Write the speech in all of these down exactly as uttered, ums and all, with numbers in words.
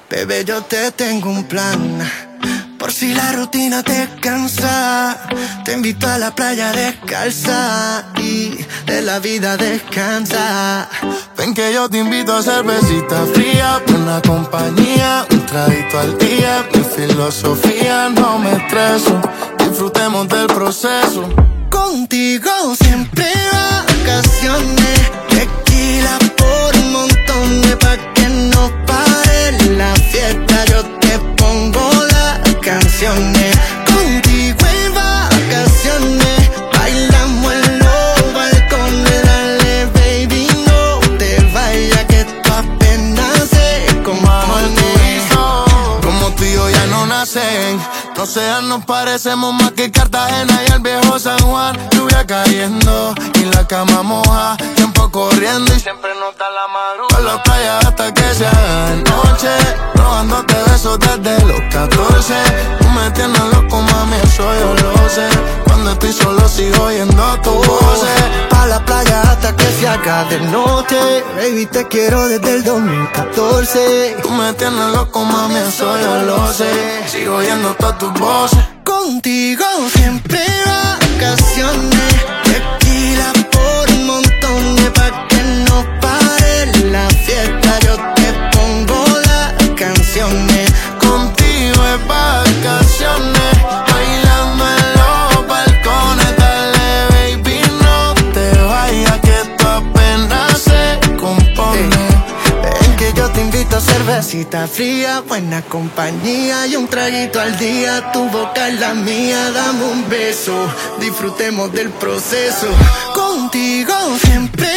Bebé, yo te tengo un plan. Por si la rutina te cansa, te invito a la playa descalza y de la vida descansa. Ven que yo te invito a cervecita fría, buena compañía, un traguito al día. Mi filosofía, no me estreso, disfrutemos del proceso. Contigo siempre vacaciones, tequila por montones, pa' que no pare la fiesta. Yo te pongo las canciones, contigo en vacaciones, bailamos en los balcones. Dale baby, no te vayas que esto apenas se compone. Como tú y yo ya no nacen, no sean, nos parecemos más que Cartagena y el viejo San Juan. Lluvia cayendo y la cama moja, tiempo corriendo y siempre nota la madrugada. Por la playa hasta que se haga de noche, robándote besos desde los catorce. Tú me tienes loco, mami, eso yo lo sé. Cuando estoy solo sigo oyendo tu voz. Pa' la playa hasta que se haga de noche, baby, te quiero desde el dos mil catorce. Tú me tienes loco, mami, eso yo lo sé. Sigo oyendo todas tus voces. Contigo siempre vacaciones, tequila por montones, pa' que no pare la fiesta. Yo te pongo las canciones, contigo es vacaciones, bailando en los balcones. Dale baby, no te vayas que esto apenas se compone. ven que yo te invito a cervecita fría, buena compañía y un traguito al día. Tu boca es la mía, dame un beso, disfrutemos del proceso. Contigo siempre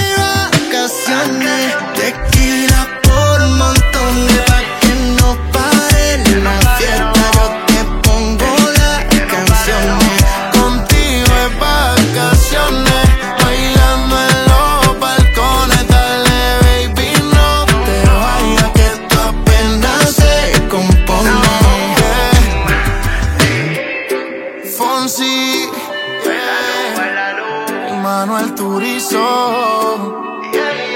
vacaciones, tequila por montones, pa' que no pare la fiesta. Yo te pongo las canciones, contigo es vacaciones, bailando en los balcones. Dale baby, no te vayas que esto apenas se compone. Fonsi, yeah. Y Manuel Turizo, yeah.